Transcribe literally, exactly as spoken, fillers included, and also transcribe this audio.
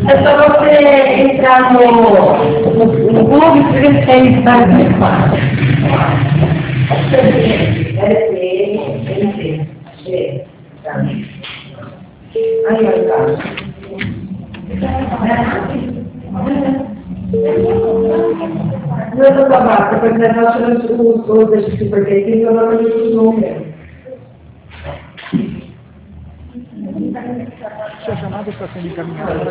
É só você entrar no, no, no clube e escrever seis para aí, olha, tá. Não é tão babaca, porque nós tiramos os outros supermercados e agora a gente não quer. Sua chamada está sendo encaminhada.